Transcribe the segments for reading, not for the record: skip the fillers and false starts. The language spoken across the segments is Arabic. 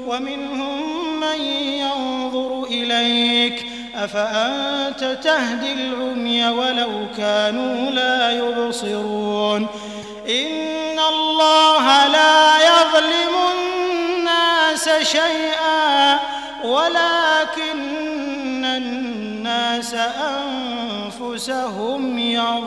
ومنهم من ينظر إليك أفأنت تهدي العمي ولو كانوا لا يبصرون إن الله لا يظلم الناس شيئا ولكن الناس أنفسهم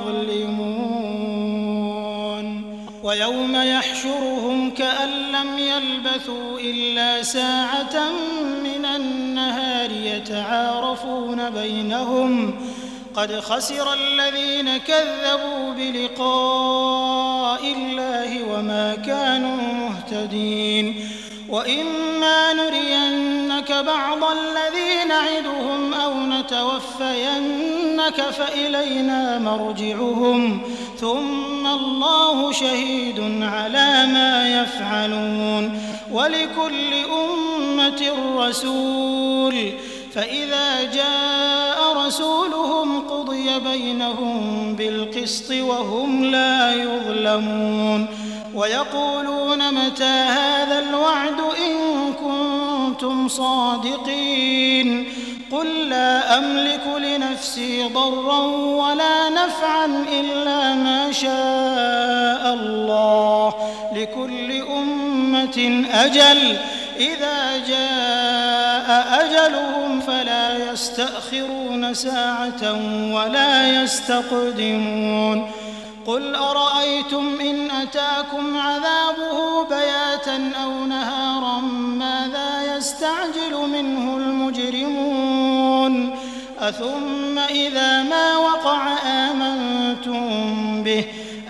يظلمون ويوم يحشرهم كأن لم يلبثوا إلا ساعة من النهار يتعارفون بينهم قد خسر الذين كذبوا بلقاء الله وما كانوا مهتدين وإما نرينك بعض الذي نعدهم أو نتوفينك فإلينا مرجعهم ثم الله شهيد على ما يفعلون ولكل أمة رسول فإذا جاء رسولهم قضي بينهم بالقسط وهم لا يظلمون ويقولون متى هذا الوعد إن كنتم صادقين قل لا أملك لنفسي ضرا ولا نفعا إلا ما شاء الله لكل أمة أجل إذا جاء أجلهم فلا يستأخرون ساعة ولا يستقدمون قل أرأيتم إن أتاكم عذابه بياتا أو نهارا ماذا يستعجل منه المجرمون أثم إذا ما وقع آمنتم به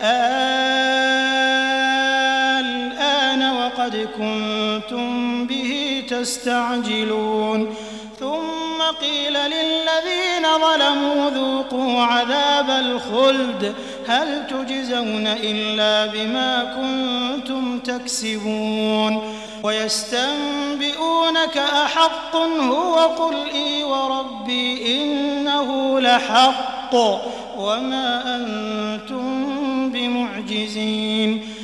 الآن وقد كنتم به تستعجلون ثم قيل للذين ظلموا ذوقوا عذاب الخلد هل تجزون إلا بما كنتم تكسبون ويستنبئونك أحق هو قل إي وربي إنه لحق وما أنتم بمعجزين